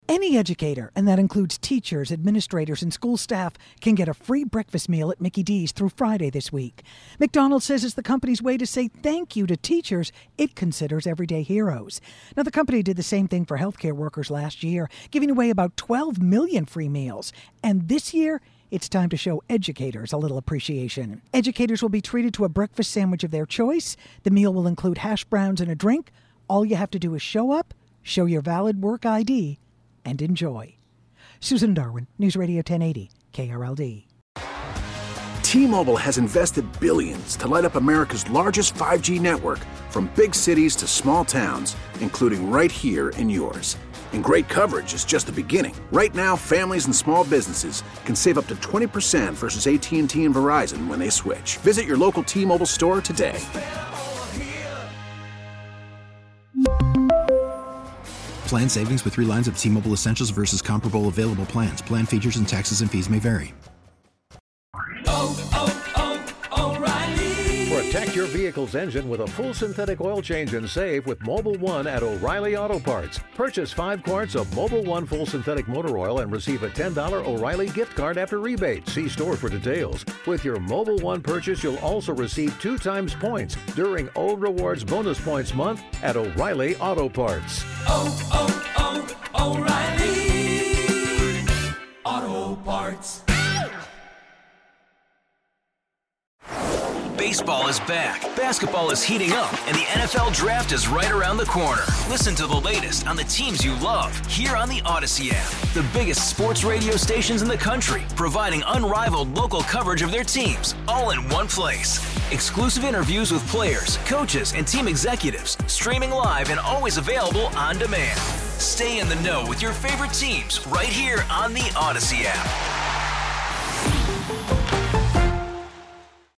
Any educator, and that includes teachers, administrators, and school staff, can get a free breakfast meal at Mickey D's through Friday this week. McDonald's says it's the company's way to say thank you to teachers it considers everyday heroes. Now, the company did the same thing for healthcare workers last year, giving away about 12 million free meals. And this year, it's time to show educators a little appreciation. Educators will be treated to a breakfast sandwich of their choice. The meal will include hash browns and a drink. All you have to do is show up, show your valid work ID, and enjoy. Susan Darwin, News Radio 1080, KRLD. T-Mobile has invested billions to light up America's largest 5G network, from big cities to small towns, including right here in yours. And great coverage is just the beginning. Right now, families and small businesses can save up to 20% versus AT&T and Verizon when they switch. Visit your local T-Mobile store today. Plan savings with 3 lines of T-Mobile Essentials versus comparable available plans. Plan features and taxes and fees may vary. O'Reilly. Protect your vehicle's engine with a full synthetic oil change and save with Mobil 1 at O'Reilly Auto Parts. Purchase 5 quarts of Mobil 1 full synthetic motor oil and receive a $10 O'Reilly gift card after rebate. See store for details. With your Mobil 1 purchase, you'll also receive 2 times points during O Rewards Bonus Points Month at O'Reilly Auto Parts. O'Reilly Auto Parts. Baseball is back, basketball is heating up, and the NFL Draft is right around the corner. Listen to the latest on the teams you love here on the Odyssey app. The biggest sports radio stations in the country, providing unrivaled local coverage of their teams, all in one place. Exclusive interviews with players, coaches, and team executives, streaming live and always available on demand. Stay in the know with your favorite teams right here on the Odyssey app.